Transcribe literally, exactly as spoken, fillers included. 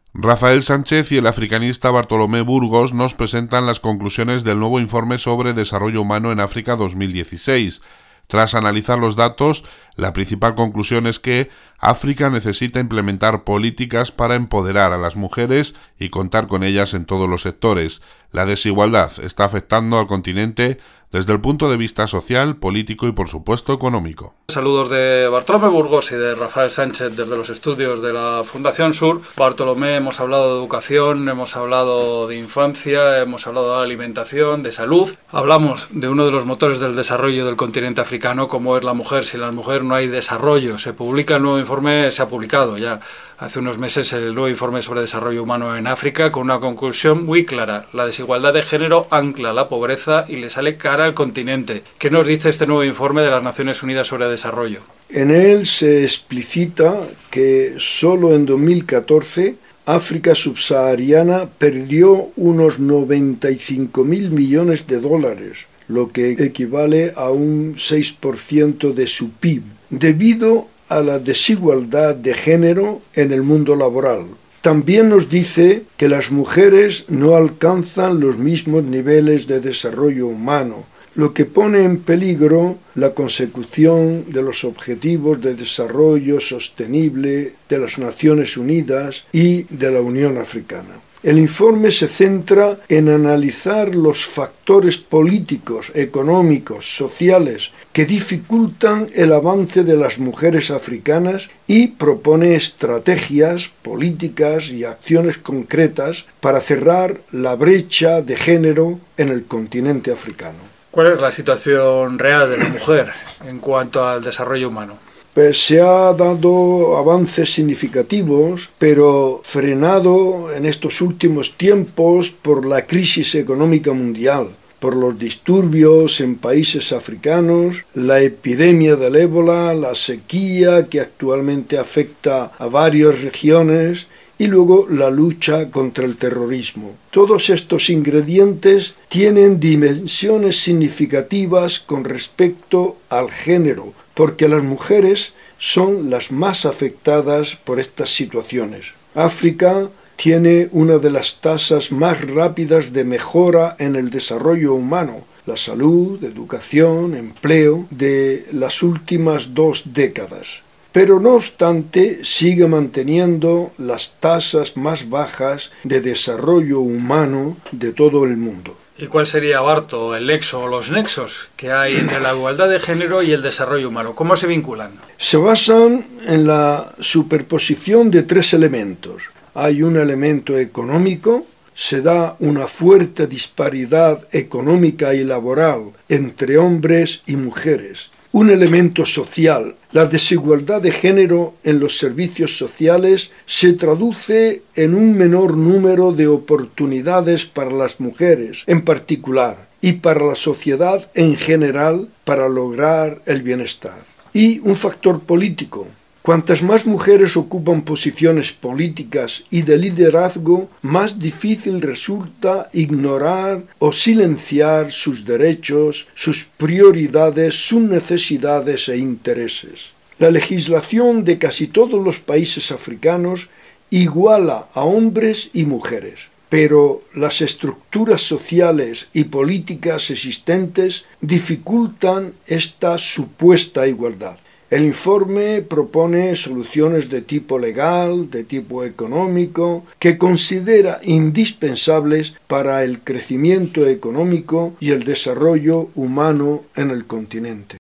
Rafael Sánchez y el africanista Bartolomé Burgos nos presentan las conclusiones del nuevo informe sobre desarrollo humano en África dos mil dieciséis. Tras analizar los datos, la principal conclusión es que África necesita implementar políticas para empoderar a las mujeres y contar con ellas en todos los sectores. La desigualdad está afectando al continente desde el punto de vista social, político y, por supuesto, económico. Saludos de Bartolomé Burgos y de Rafael Sánchez desde los estudios de la Fundación Sur. Bartolomé, hemos hablado de educación, hemos hablado de infancia, hemos hablado de alimentación, de salud. Hablamos de uno de los motores del desarrollo del continente africano, como es la mujer. Sin la mujer no hay desarrollo. Se publica el nuevo informe, se ha publicado ya hace unos meses el nuevo informe sobre desarrollo humano en África, con una conclusión muy clara. La desigualdad de género ancla la pobreza y le sale cara al continente. ¿Qué nos dice este nuevo informe de las Naciones Unidas sobre desarrollo? En él se explicita que solo en dos mil catorce África subsahariana perdió unos noventa y cinco mil millones de dólares, lo que equivale a un seis por ciento de su P I B, debido a la desigualdad de género en el mundo laboral. También nos dice que las mujeres no alcanzan los mismos niveles de desarrollo humano, lo que pone en peligro la consecución de los objetivos de desarrollo sostenible de las Naciones Unidas y de la Unión Africana. El informe se centra en analizar los factores políticos, económicos, sociales que dificultan el avance de las mujeres africanas y propone estrategias, políticas y acciones concretas para cerrar la brecha de género en el continente africano. ¿Cuál es la situación real de la mujer en cuanto al desarrollo humano? Pues se ha dado avances significativos, pero frenado en estos últimos tiempos por la crisis económica mundial, por los disturbios en países africanos, la epidemia del ébola, la sequía que actualmente afecta a varias regiones y luego la lucha contra el terrorismo. Todos estos ingredientes tienen dimensiones significativas con respecto al género, porque las mujeres son las más afectadas por estas situaciones. África tiene una de las tasas más rápidas de mejora en el desarrollo humano, la salud, educación, empleo, de las últimas dos décadas. Pero no obstante sigue manteniendo las tasas más bajas de desarrollo humano de todo el mundo. ¿Y cuál sería, Barto, el nexo o los nexos que hay entre la igualdad de género y el desarrollo humano? ¿Cómo se vinculan? Se basan en la superposición de tres elementos. Hay un elemento económico, se da una fuerte disparidad económica y laboral entre hombres y mujeres. Un elemento social. La desigualdad de género en los servicios sociales se traduce en un menor número de oportunidades para las mujeres en particular y para la sociedad en general para lograr el bienestar. Y un factor político. Cuantas más mujeres ocupan posiciones políticas y de liderazgo, más difícil resulta ignorar o silenciar sus derechos, sus prioridades, sus necesidades e intereses. La legislación de casi todos los países africanos iguala a hombres y mujeres, pero las estructuras sociales y políticas existentes dificultan esta supuesta igualdad. El informe propone soluciones de tipo legal, de tipo económico, que considera indispensables para el crecimiento económico y el desarrollo humano en el continente.